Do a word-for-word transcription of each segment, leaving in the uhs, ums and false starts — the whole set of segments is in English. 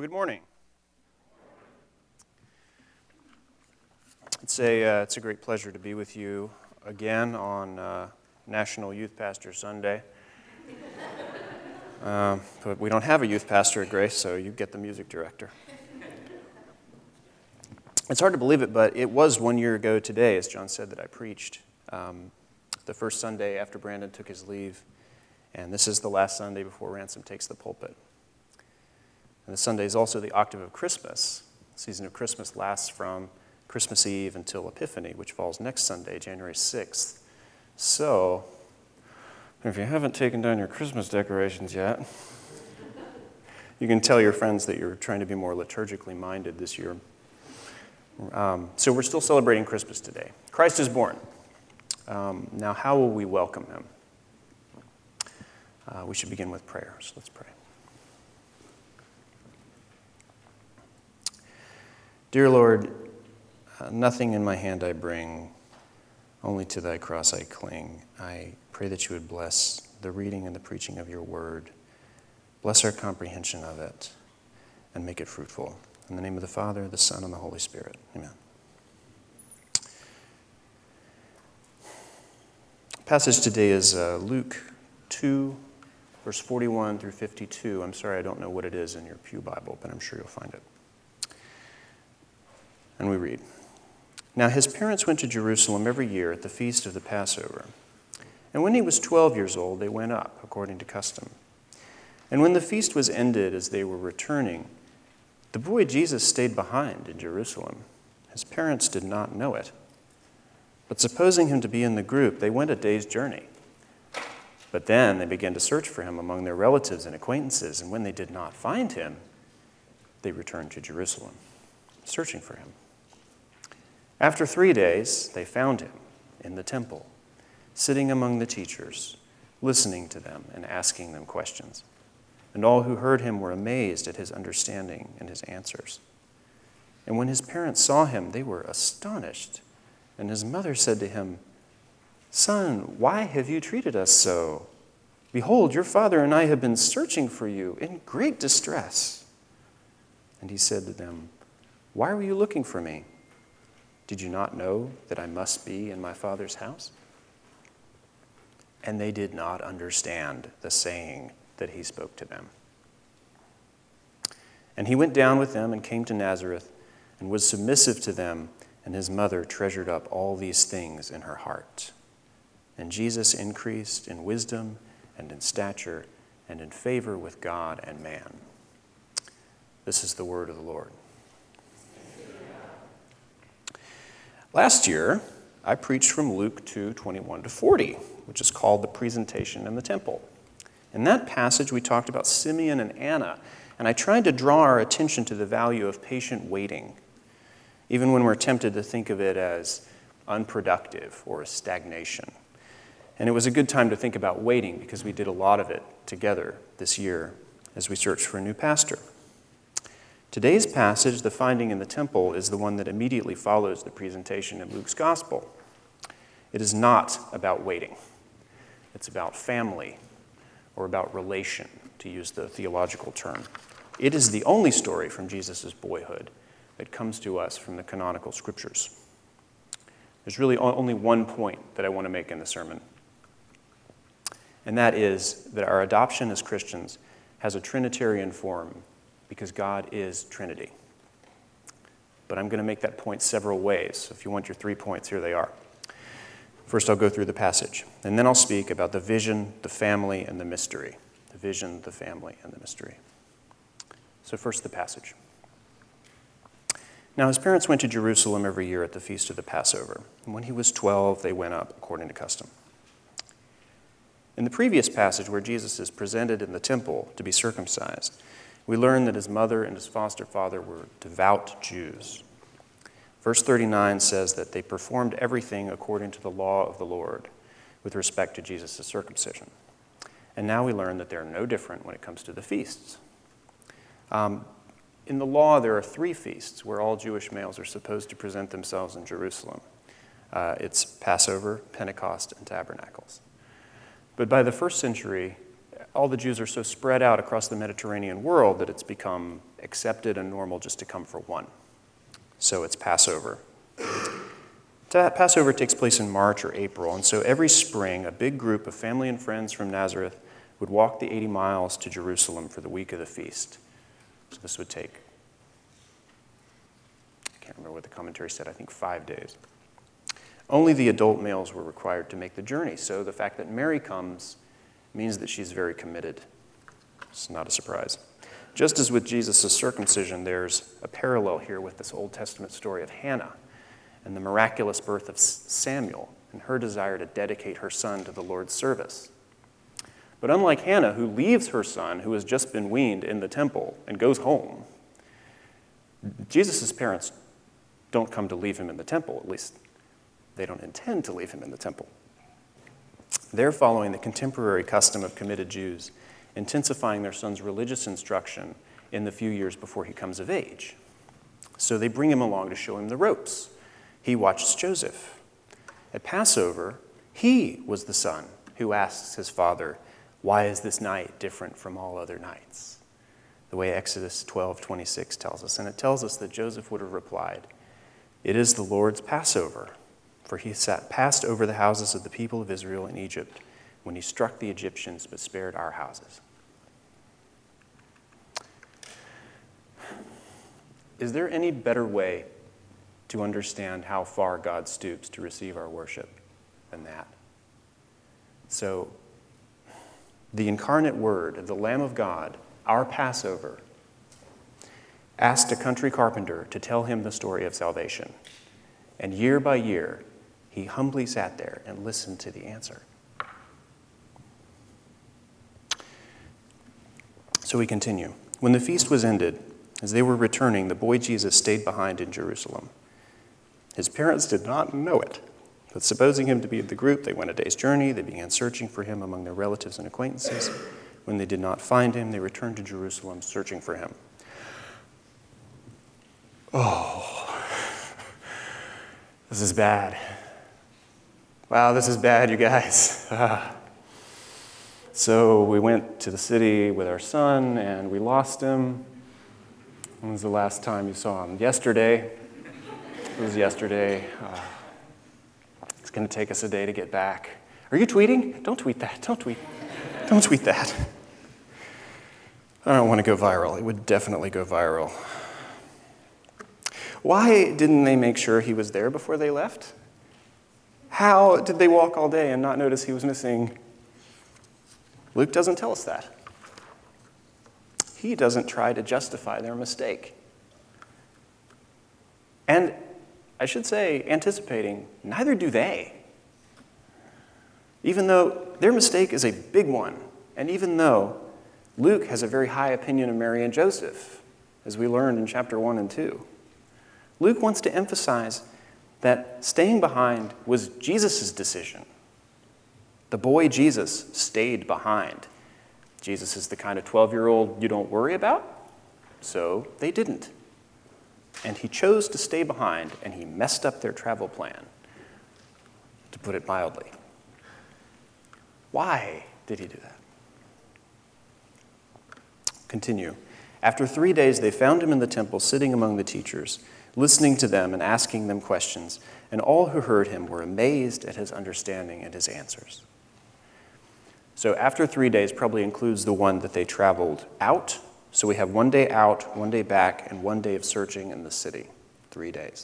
Well, good morning. It's a uh, it's a great pleasure to be with you again on uh, National Youth Pastor Sunday. um, but we don't have a youth pastor at Grace, so you get the music director. It's hard to believe it, but it was one year ago today, as John said, that I preached um, the first Sunday after Brandon took his leave, and this is the last Sunday before Ransom takes the pulpit. And the Sunday is also the octave of Christmas. The season of Christmas lasts from Christmas Eve until Epiphany, which falls next Sunday, January sixth. So, if you haven't taken down your Christmas decorations yet, you can tell your friends that you're trying to be more liturgically minded this year. Um, so we're still celebrating Christmas today. Christ is born. Um, now, how will we welcome him? Uh, we should begin with prayer, so let's pray. Dear Lord, uh, nothing in my hand I bring, only to thy cross I cling. I pray that you would bless the reading and the preaching of your word. Bless our comprehension of it and make it fruitful. In the name of the Father, the Son, and the Holy Spirit. Amen. The passage today is uh, Luke two, verse forty-one through fifty-two. I'm sorry, I don't know what it is in your pew Bible, but I'm sure you'll find it. And we read, Now his parents went to Jerusalem every year at the feast of the Passover. And when he was twelve years old, they went up, according to custom. And when the feast was ended, as they were returning, the boy Jesus stayed behind in Jerusalem. His parents did not know it. But supposing him to be in the group, they went a day's journey. But then they began to search for him among their relatives and acquaintances, and when they did not find him, they returned to Jerusalem, searching for him. After three days, they found him in the temple, sitting among the teachers, listening to them and asking them questions. And all who heard him were amazed at his understanding and his answers. And when his parents saw him, they were astonished. And his mother said to him, Son, why have you treated us so? Behold, your father and I have been searching for you in great distress. And he said to them, Why were you looking for me? Did you not know that I must be in my Father's house? And they did not understand the saying that he spoke to them. And he went down with them and came to Nazareth and was submissive to them, and his mother treasured up all these things in her heart. And Jesus increased in wisdom and in stature and in favor with God and man. This is the word of the Lord. Last year, I preached from Luke two, twenty-one to forty, which is called the presentation in the temple. In that passage, we talked about Simeon and Anna, and I tried to draw our attention to the value of patient waiting, even when we're tempted to think of it as unproductive or a stagnation. And it was a good time to think about waiting because we did a lot of it together this year as we searched for a new pastor. Today's passage, the finding in the temple, is the one that immediately follows the presentation in Luke's gospel. It is not about waiting. It's about family, or about relation, to use the theological term. It is the only story from Jesus' boyhood that comes to us from the canonical scriptures. There's really only one point that I want to make in the sermon, and that is that our adoption as Christians has a Trinitarian form because God is Trinity. But I'm going to make that point several ways. So if you want your three points, here they are. First, I'll go through the passage, and then I'll speak about the vision, the family, and the mystery. The vision, the family, and the mystery. So first, the passage. Now his parents went to Jerusalem every year at the feast of the Passover. And when he was twelve, they went up according to custom. In the previous passage, where Jesus is presented in the temple to be circumcised, we learn that his mother and his foster father were devout Jews. Verse thirty-nine says that they performed everything according to the law of the Lord with respect to Jesus' circumcision. And now we learn that they're no different when it comes to the feasts. Um, in the law, there are three feasts where all Jewish males are supposed to present themselves in Jerusalem. Uh, it's Passover, Pentecost, and Tabernacles. But by the first century, all the Jews are so spread out across the Mediterranean world that it's become accepted and normal just to come for one. So it's Passover. Passover takes place in March or April, and so every spring, a big group of family and friends from Nazareth would walk the eighty miles to Jerusalem for the week of the feast. So this would take, I can't remember what the commentary said, I think five days. Only the adult males were required to make the journey, so the fact that Mary comes means that she's very committed. It's not a surprise. Just as with Jesus' circumcision, there's a parallel here with this Old Testament story of Hannah and the miraculous birth of Samuel and her desire to dedicate her son to the Lord's service. But unlike Hannah, who leaves her son, who has just been weaned, in the temple and goes home, Jesus' parents don't come to leave him in the temple. At least they don't intend to leave him in the temple. They're following the contemporary custom of committed Jews, intensifying their son's religious instruction in the few years before he comes of age. So they bring him along to show him the ropes. He watches Joseph. At Passover, he was the son who asks his father, "Why is this night different from all other nights?" The way Exodus twelve twenty-six tells us. And it tells us that Joseph would have replied, "It is the Lord's Passover, for he sat passed over the houses of the people of Israel in Egypt when he struck the Egyptians but spared our houses." Is there any better way to understand how far God stoops to receive our worship than that? So, the incarnate Word, the Lamb of God, our Passover, asked a country carpenter to tell him the story of salvation. And year by year, he humbly sat there and listened to the answer. So we continue. When the feast was ended, as they were returning, the boy Jesus stayed behind in Jerusalem. His parents did not know it, but supposing him to be of the group, they went a day's journey. They began searching for him among their relatives and acquaintances. When they did not find him, they returned to Jerusalem searching for him. Oh, this is bad. Wow, this is bad, you guys. Ah. So we went to the city with our son, and we lost him. When was the last time you saw him? Yesterday. It was yesterday. Uh, it's going to take us a day to get back. Are you tweeting? Don't tweet that. Don't tweet. Don't tweet that. I don't want to go viral. It would definitely go viral. Why didn't they make sure he was there before they left? How did they walk all day and not notice he was missing? Luke doesn't tell us that. He doesn't try to justify their mistake. And I should say, anticipating, neither do they. Even though their mistake is a big one, and even though Luke has a very high opinion of Mary and Joseph, as we learned in chapter one and two, Luke wants to emphasize that staying behind was Jesus' decision. The boy Jesus stayed behind. Jesus is the kind of twelve-year-old you don't worry about, so they didn't. And he chose to stay behind, and he messed up their travel plan, to put it mildly. Why did he do that? Continue. After three days, they found him in the temple, sitting among the teachers, listening to them and asking them questions, and all who heard him were amazed at his understanding and his answers. So after three days probably includes the one that they traveled out. So we have one day out, one day back, and one day of searching in the city. Three days.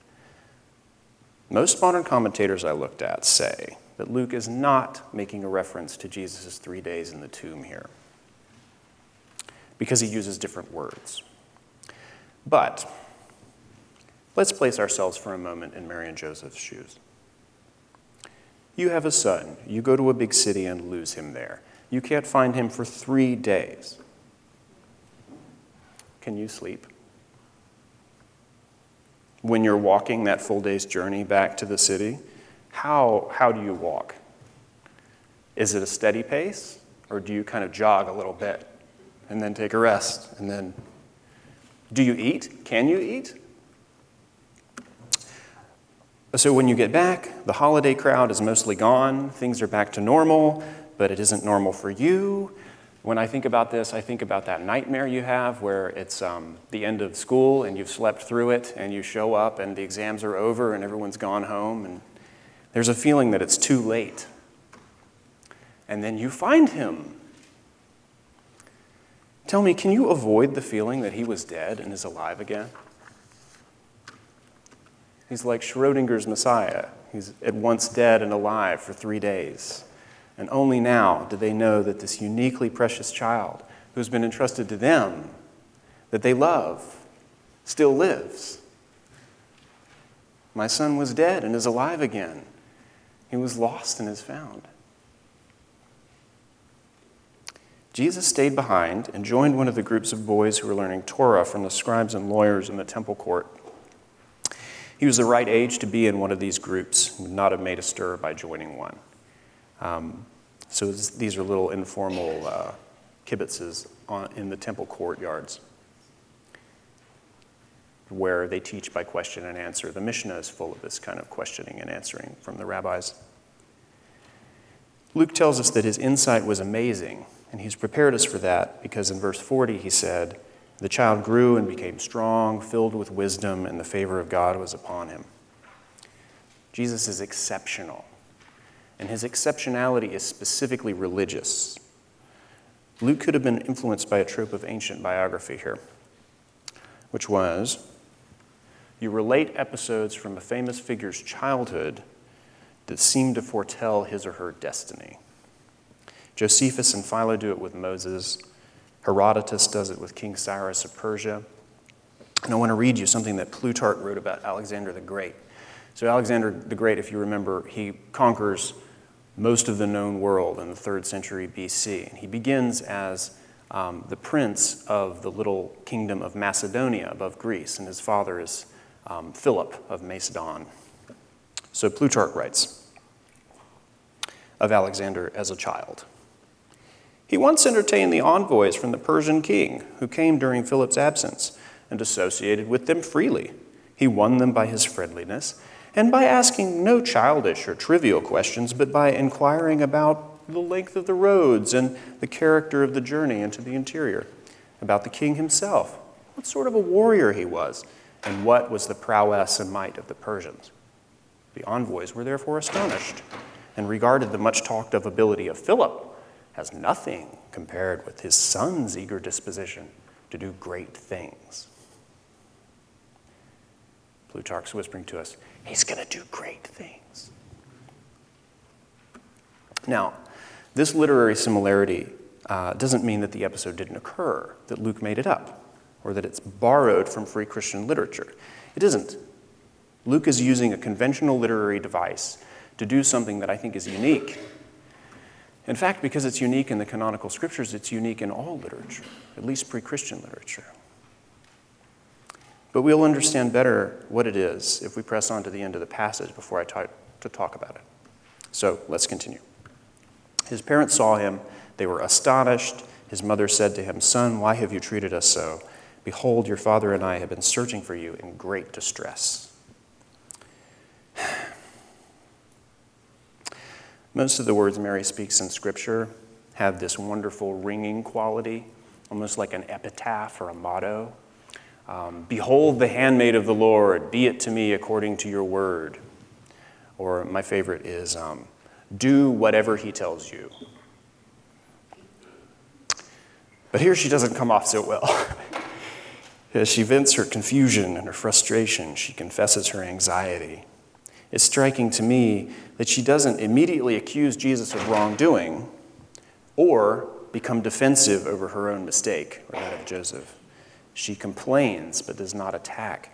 Most modern commentators I looked at say that Luke is not making a reference to Jesus' three days in the tomb here, because he uses different words. But let's place ourselves for a moment in Mary and Joseph's shoes. You have a son. You go to a big city and lose him there. You can't find him for three days. Can you sleep? When you're walking that full day's journey back to the city, how, how do you walk? Is it a steady pace, or do you kind of jog a little bit and then take a rest? And then, do you eat? Can you eat? So when you get back, the holiday crowd is mostly gone. Things are back to normal, but it isn't normal for you. When I think about this, I think about that nightmare you have where it's um, the end of school and you've slept through it and you show up and the exams are over and everyone's gone home and there's a feeling that it's too late. And then you find him. Tell me, can you avoid the feeling that he was dead and is alive again? He's like Schrodinger's Messiah. He's at once dead and alive for three days. And only now do they know that this uniquely precious child who's been entrusted to them, that they love, still lives. My son was dead and is alive again. He was lost and is found. Jesus stayed behind and joined one of the groups of boys who were learning Torah from the scribes and lawyers in the temple court. He was the right age to be in one of these groups, would not have made a stir by joining one. Um, so this, these are little informal uh, kibbutzes on, in the temple courtyards where they teach by question and answer. The Mishnah is full of this kind of questioning and answering from the rabbis. Luke tells us that his insight was amazing, and he's prepared us for that because in verse forty he said, "The child grew and became strong, filled with wisdom, and the favor of God was upon him." Jesus is exceptional. And his exceptionality is specifically religious. Luke could have been influenced by a trope of ancient biography here, which was, you relate episodes from a famous figure's childhood that seem to foretell his or her destiny. Josephus and Philo do it with Moses. Herodotus does it with King Cyrus of Persia. And I want to read you something that Plutarch wrote about Alexander the Great. So Alexander the Great, if you remember, he conquers most of the known world in the third century B C. And he begins as um, the prince of the little kingdom of Macedonia above Greece, and his father is um, Philip of Macedon. So Plutarch writes of Alexander as a child. He once entertained the envoys from the Persian king who came during Philip's absence and associated with them freely. He won them by his friendliness and by asking no childish or trivial questions, but by inquiring about the length of the roads and the character of the journey into the interior, about the king himself, what sort of a warrior he was, and what was the prowess and might of the Persians. The envoys were therefore astonished and regarded the much talked of ability of Philip as nothing compared with his son's eager disposition to do great things. Plutarch's whispering to us, he's going to do great things. Now, this literary similarity uh, doesn't mean that the episode didn't occur, that Luke made it up, or that it's borrowed from free Christian literature. It isn't. Luke is using a conventional literary device to do something that I think is unique. In fact, because it's unique in the canonical scriptures, it's unique in all literature, at least pre-Christian literature. But we'll understand better what it is if we press on to the end of the passage before I try to talk about it. So let's continue. His parents saw him. They were astonished. His mother said to him, "Son, why have you treated us so? Behold, your father and I have been searching for you in great distress." Most of the words Mary speaks in Scripture have this wonderful ringing quality, almost like an epitaph or a motto. Um, Behold the handmaid of the Lord, be it to me according to your word. Or my favorite is, um, do whatever he tells you. But here she doesn't come off so well. As she vents her confusion and her frustration, she confesses her anxiety. It's striking to me that she doesn't immediately accuse Jesus of wrongdoing or become defensive over her own mistake or that of Joseph. She complains but does not attack.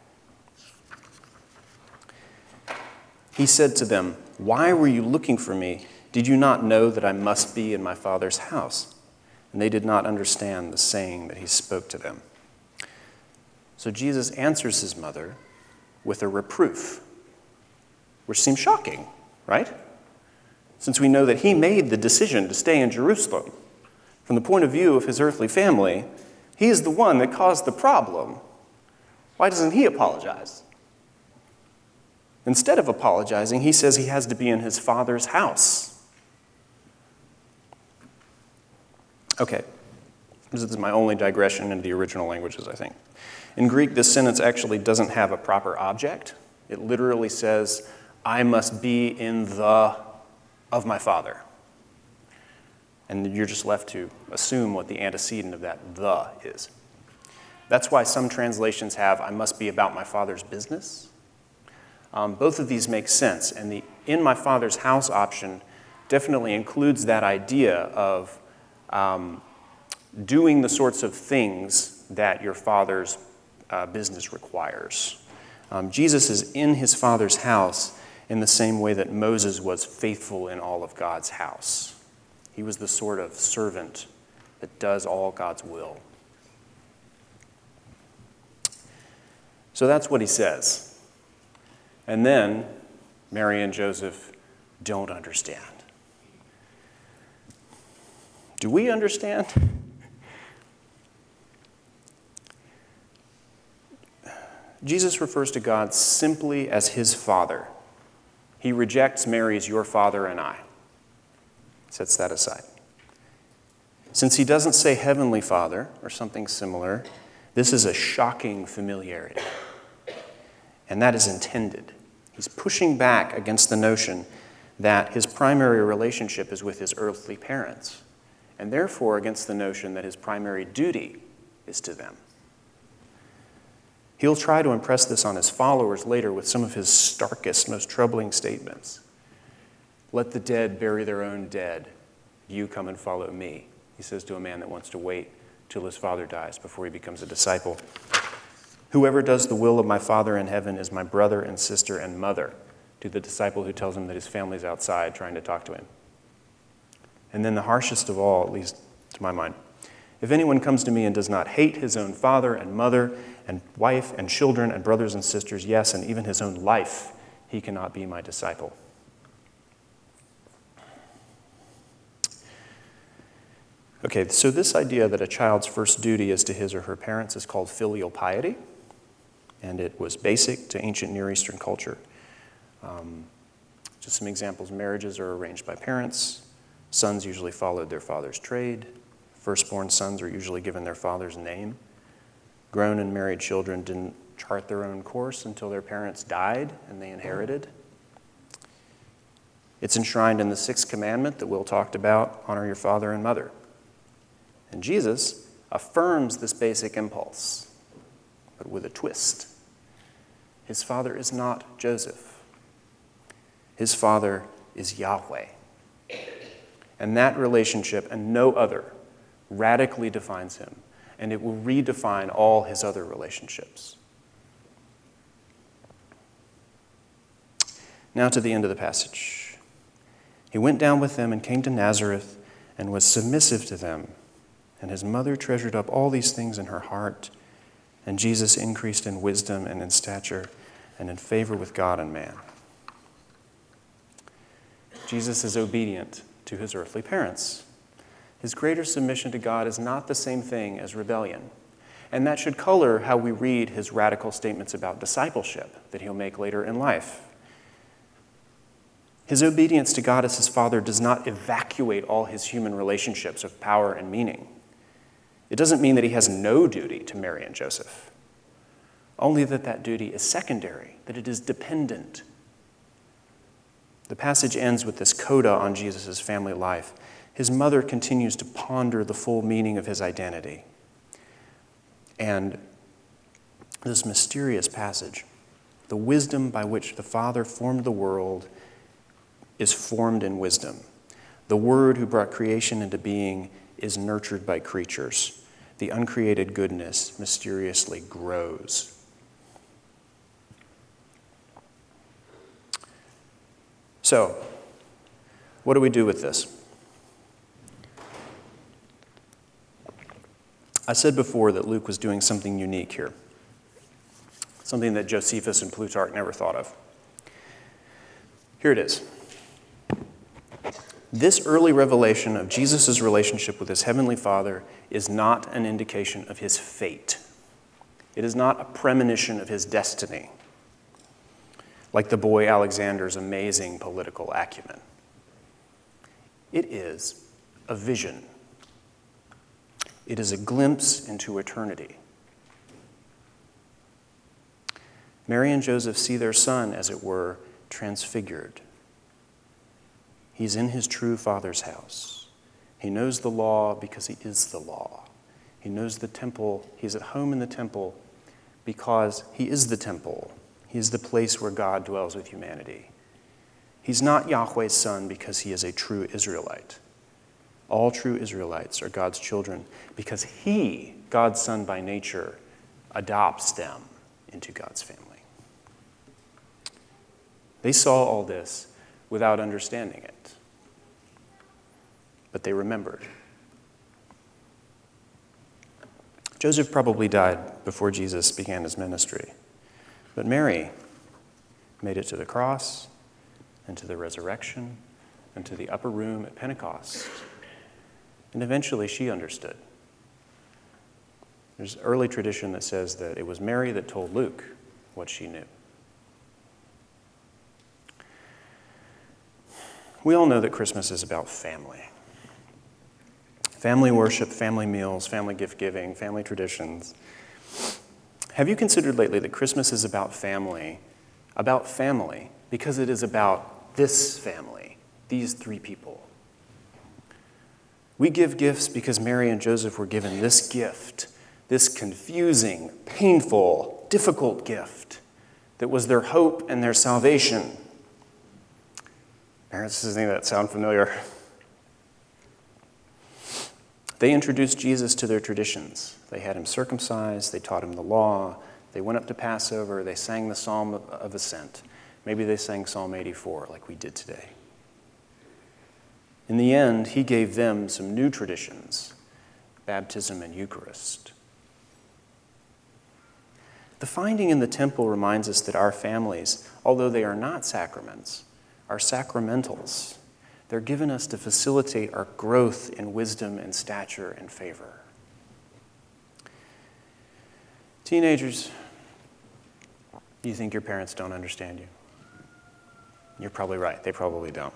He said to them, "Why were you looking for me? Did you not know that I must be in my Father's house?" And they did not understand the saying that he spoke to them. So Jesus answers his mother with a reproof, which seems shocking, right? Since we know that he made the decision to stay in Jerusalem. From the point of view of his earthly family, he is the one that caused the problem. Why doesn't he apologize? Instead of apologizing, he says he has to be in his Father's house. Okay, This is my only digression into the original languages, I think. In Greek, this sentence actually doesn't have a proper object. It literally says, I must be in the of my Father. And you're just left to assume what the antecedent of that the is. That's why some translations have, I must be about my Father's business. Um, both of these make sense, and the in my Father's house option definitely includes that idea of um, doing the sorts of things that your Father's uh, business requires. Um, Jesus is in his Father's house in the same way that Moses was faithful in all of God's house. He was the sort of servant that does all God's will. So that's what he says. And then Mary and Joseph don't understand. Do we understand? Jesus refers to God simply as his Father. He rejects Mary's your father and I. Sets that aside. Since he doesn't say Heavenly Father or something similar, this is a shocking familiarity. And that is intended. He's pushing back against the notion that his primary relationship is with his earthly parents, and therefore against the notion that his primary duty is to them. He'll try to impress this on his followers later with some of his starkest, most troubling statements. Let the dead bury their own dead. You come and follow me, he says to a man that wants to wait till his father dies before he becomes a disciple. Whoever does the will of my Father in heaven is my brother and sister and mother, to the disciple who tells him that his family's outside trying to talk to him. And then the harshest of all, at least to my mind, if anyone comes to me and does not hate his own father and mother and wife and children and brothers and sisters, yes, and even his own life, he cannot be my disciple. Okay, so this idea that a child's first duty is to his or her parents is called filial piety, and it was basic to ancient Near Eastern culture. Um, just some examples, marriages are arranged by parents. Sons usually followed their father's trade. Firstborn sons are usually given their father's name. Grown and married children didn't chart their own course until their parents died and they inherited. It's enshrined in the sixth commandment that Will talked about, honor your father and mother. And Jesus affirms this basic impulse, but with a twist. His father is not Joseph. His father is Yahweh. And that relationship and no other radically defines him, and it will redefine all his other relationships. Now to the end of the passage. He went down with them and came to Nazareth and was submissive to them. And his mother treasured up all these things in her heart. And Jesus increased in wisdom and in stature and in favor with God and man. Jesus is obedient to his earthly parents. His greater submission to God is not the same thing as rebellion. And that should color how we read his radical statements about discipleship that he'll make later in life. His obedience to God as his Father does not evacuate all his human relationships of power and meaning. It doesn't mean that he has no duty to Mary and Joseph, only that that duty is secondary, that it is dependent. The passage ends with this coda on Jesus' family life. His mother continues to ponder the full meaning of his identity. And this mysterious passage, the wisdom by which the Father formed the world is formed in wisdom. The Word who brought creation into being is nurtured by creatures. The uncreated goodness mysteriously grows. So, what do we do with this? I said before that Luke was doing something unique here, something that Josephus and Plutarch never thought of. Here it is. This early revelation of Jesus' relationship with his heavenly Father is not an indication of his fate. It is not a premonition of his destiny, like the boy Alexander's amazing political acumen. It is a vision. It is a glimpse into eternity. Mary and Joseph see their son, as it were, transfigured. He's in his true Father's house. He knows the law because he is the law. He knows the temple. He's at home in the temple because he is the temple. He is the place where God dwells with humanity. He's not Yahweh's son because he is a true Israelite. All true Israelites are God's children because he, God's son by nature, adopts them into God's family. They saw all this without understanding it, but they remembered. Joseph probably died before Jesus began his ministry, but Mary made it to the cross and to the resurrection and to the upper room at Pentecost. And eventually she understood. There's early tradition that says that it was Mary that told Luke what she knew. We all know that Christmas is about family. Family worship, family meals, family gift giving, family traditions. Have you considered lately that Christmas is about family, about family, because it is about this family, these three people? We give gifts because Mary and Joseph were given this gift, this confusing, painful, difficult gift that was their hope and their salvation. Parents, does any of that sound familiar? They introduced Jesus to their traditions. They had him circumcised, they taught him the law, they went up to Passover, they sang the Psalm of Ascent. Maybe they sang Psalm eighty-four like we did today. In the end, he gave them some new traditions, baptism and Eucharist. The finding in the temple reminds us that our families, although they are not sacraments, are sacramentals. They're given us to facilitate our growth in wisdom and stature and favor. Teenagers, you think your parents don't understand you? You're probably right. They probably don't.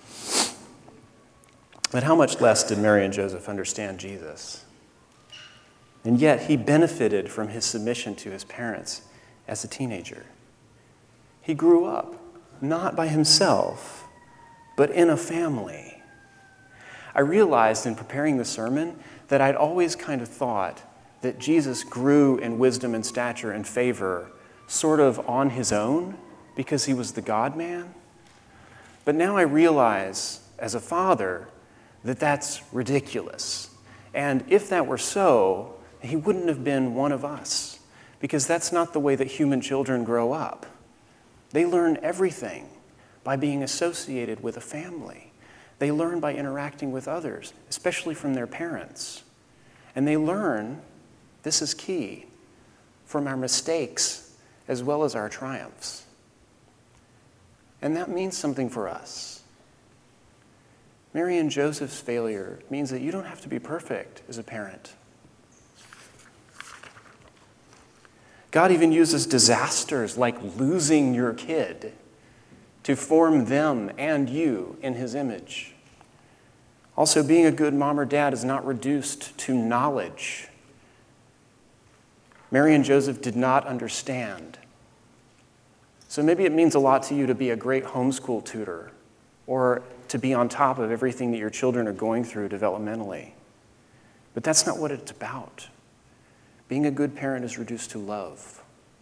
But how much less did Mary and Joseph understand Jesus? And yet he benefited from his submission to his parents as a teenager. He grew up, not by himself, but in a family. I realized in preparing the sermon that I'd always kind of thought that Jesus grew in wisdom and stature and favor sort of on his own because he was the God-man. But now I realize, as a father, that that's ridiculous. And if that were so, he wouldn't have been one of us, because that's not the way that human children grow up. They learn everything by being associated with a family. They learn by interacting with others, especially from their parents. And they learn, this is key, from our mistakes as well as our triumphs. And that means something for us. Mary and Joseph's failure means that you don't have to be perfect as a parent. God even uses disasters like losing your kid to form them and you in his image. Also, being a good mom or dad is not reduced to knowledge. Mary and Joseph did not understand. So maybe it means a lot to you to be a great homeschool tutor or to be on top of everything that your children are going through developmentally. But that's not what it's about. Being a good parent is reduced to love.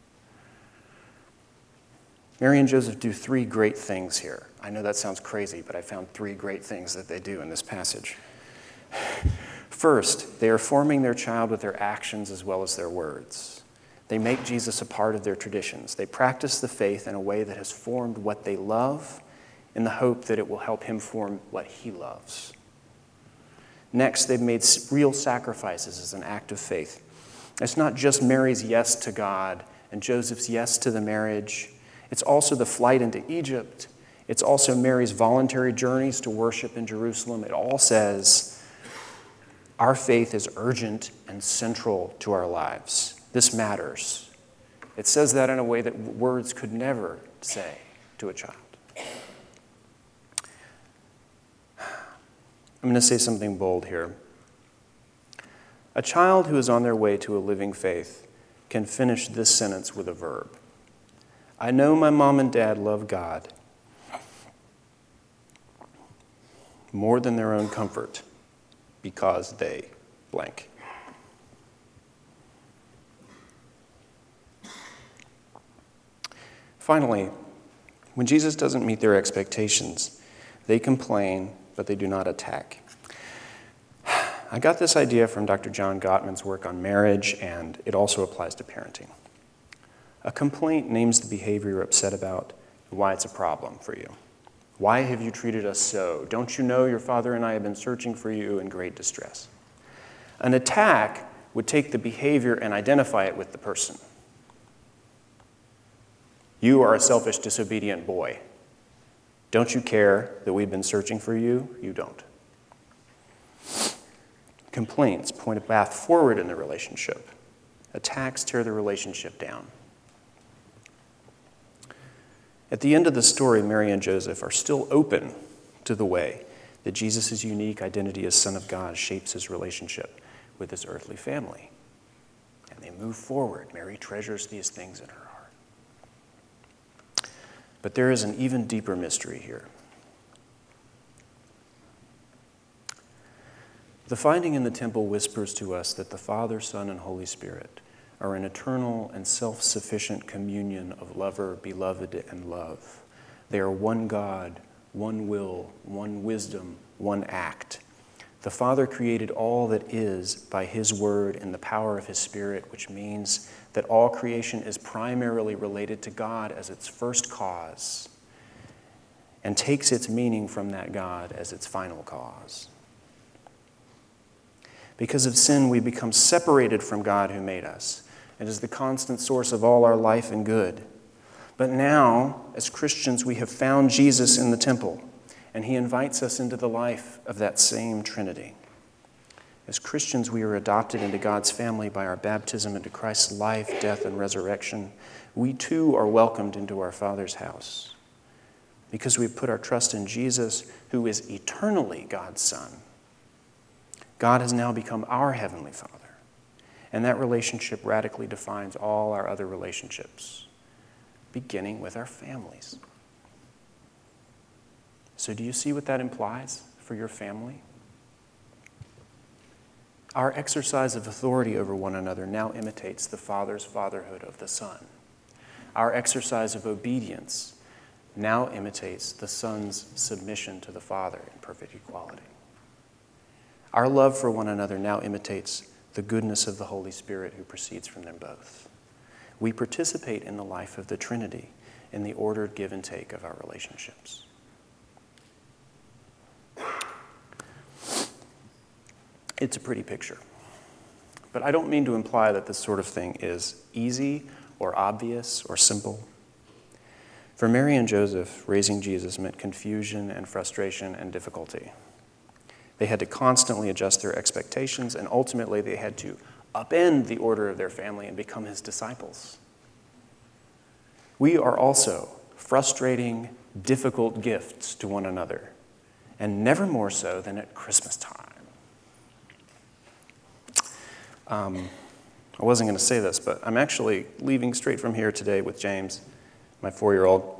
Mary and Joseph do three great things here. I know that sounds crazy, but I found three great things that they do in this passage. First, they are forming their child with their actions as well as their words. They make Jesus a part of their traditions. They practice the faith in a way that has formed what they love in the hope that it will help him form what he loves. Next, they've made real sacrifices as an act of faith. It's not just Mary's yes to God and Joseph's yes to the marriage. It's also the flight into Egypt. It's also Mary's voluntary journeys to worship in Jerusalem. It all says our faith is urgent and central to our lives. This matters. It says that in a way that words could never say to a child. I'm going to say something bold here. A child who is on their way to a living faith can finish this sentence with a verb. I know my mom and dad love God more than their own comfort because they blank. Finally, when Jesus doesn't meet their expectations, they complain, but they do not attack. I got this idea from Doctor John Gottman's work on marriage, and it also applies to parenting. A complaint names the behavior you're upset about and why it's a problem for you. Why have you treated us so? Don't you know your father and I have been searching for you in great distress? An attack would take the behavior and identify it with the person. You are a selfish, disobedient boy. Don't you care that we've been searching for you? You don't. Complaints point a path forward in the relationship. Attacks tear the relationship down. At the end of the story, Mary and Joseph are still open to the way that Jesus' unique identity as Son of God shapes his relationship with his earthly family. And they move forward. Mary treasures these things in her heart. But there is an even deeper mystery here. The finding in the temple whispers to us that the Father, Son, and Holy Spirit are an eternal and self-sufficient communion of lover, beloved, and love. They are one God, one will, one wisdom, one act. The Father created all that is by his word and the power of his Spirit, which means that all creation is primarily related to God as its first cause and takes its meaning from that God as its final cause. Because of sin, we become separated from God who made us. It is the constant source of all our life and good. But now, as Christians, we have found Jesus in the temple, and he invites us into the life of that same Trinity. As Christians, we are adopted into God's family by our baptism into Christ's life, death, and resurrection. We too are welcomed into our Father's house. Because we put our trust in Jesus, who is eternally God's Son, God has now become our Heavenly Father. And that relationship radically defines all our other relationships, beginning with our families. So do you see what that implies for your family? Our exercise of authority over one another now imitates the Father's fatherhood of the Son. Our exercise of obedience now imitates the Son's submission to the Father in perfect equality. Our love for one another now imitates the goodness of the Holy Spirit who proceeds from them both. We participate in the life of the Trinity in the ordered give and take of our relationships. It's a pretty picture. But I don't mean to imply that this sort of thing is easy or obvious or simple. For Mary and Joseph, raising Jesus meant confusion and frustration and difficulty. They had to constantly adjust their expectations, and ultimately they had to upend the order of their family and become his disciples. We are also frustrating, difficult gifts to one another, and never more so than at Christmas time. Um, I wasn't going to say this, but I'm actually leaving straight from here today with James, my four-year-old,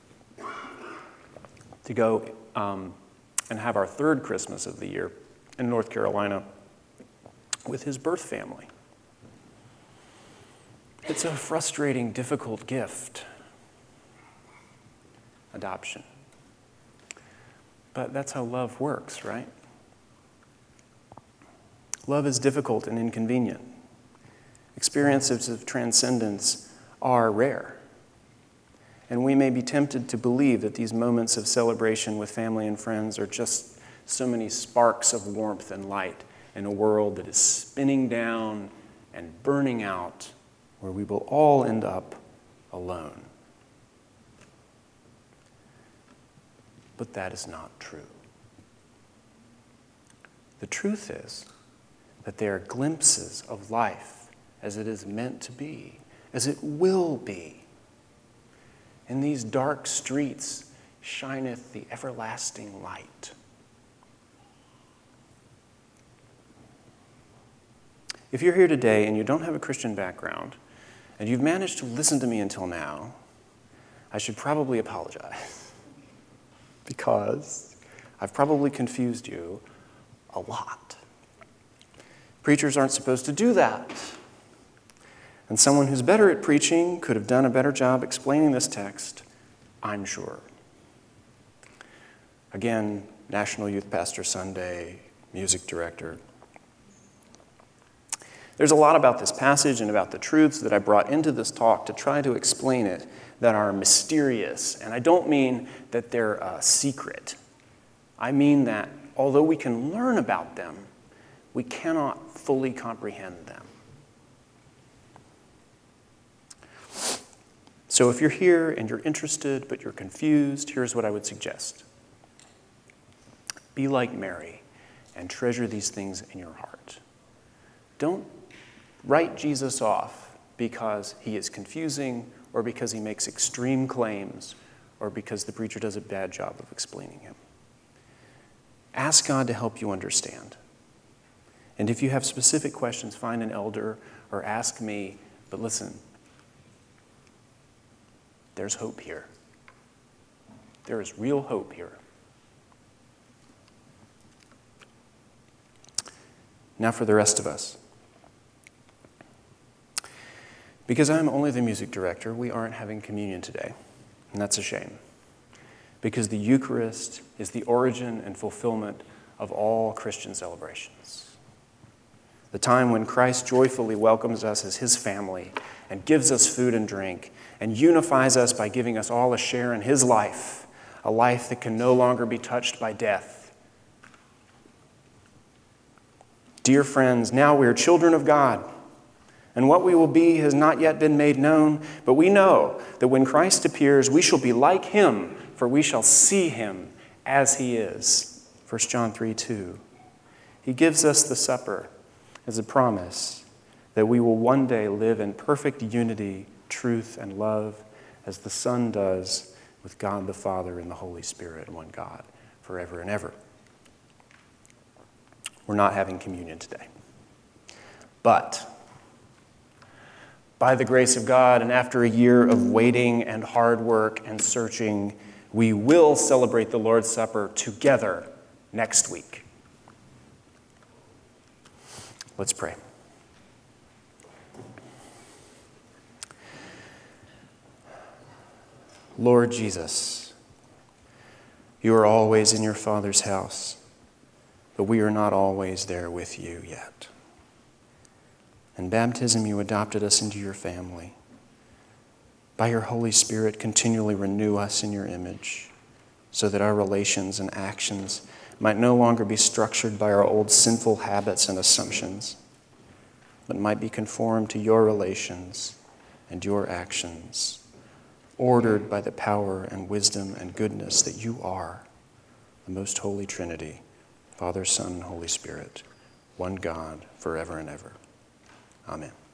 to go um, and have our third Christmas of the year in North Carolina with his birth family. It's a frustrating, difficult gift, adoption. But that's how love works, right? Love is difficult and inconvenient. Experiences of transcendence are rare. And we may be tempted to believe that these moments of celebration with family and friends are just so many sparks of warmth and light in a world that is spinning down and burning out, where we will all end up alone. But that is not true. The truth is that there are glimpses of life as it is meant to be, as it will be. In these dark streets shineth the everlasting light. If you're here today and you don't have a Christian background, and you've managed to listen to me until now, I should probably apologize. Because I've probably confused you a lot. Preachers aren't supposed to do that. And someone who's better at preaching could have done a better job explaining this text, I'm sure. Again, National Youth Pastor Sunday, music director. There's a lot about this passage and about the truths that I brought into this talk to try to explain it that are mysterious. And I don't mean that they're a secret. I mean that although we can learn about them, we cannot fully comprehend them. So if you're here and you're interested but you're confused, here's what I would suggest. Be like Mary and treasure these things in your heart. Don't write Jesus off because he is confusing or because he makes extreme claims or because the preacher does a bad job of explaining him. Ask God to help you understand. And if you have specific questions, find an elder or ask me. But listen, there's hope here. There is real hope here. Now for the rest of us. Because I'm only the music director, we aren't having communion today. And that's a shame. Because the Eucharist is the origin and fulfillment of all Christian celebrations. The time when Christ joyfully welcomes us as his family and gives us food and drink and unifies us by giving us all a share in his life, a life that can no longer be touched by death. Dear friends, now we are children of God. And what we will be has not yet been made known, but we know that when Christ appears, we shall be like him, for we shall see him as he is. First John three two. He gives us the supper as a promise that we will one day live in perfect unity, truth, and love, as the Son does with God the Father and the Holy Spirit, one God, forever and ever. We're not having communion today. But by the grace of God, and after a year of waiting and hard work and searching, we will celebrate the Lord's Supper together next week. Let's pray. Lord Jesus, you are always in your Father's house, but we are not always there with you yet. In baptism, you adopted us into your family. By your Holy Spirit, continually renew us in your image so that our relations and actions might no longer be structured by our old sinful habits and assumptions, but might be conformed to your relations and your actions, ordered by the power and wisdom and goodness that you are, the most holy Trinity, Father, Son, and Holy Spirit, one God, forever and ever. Amen.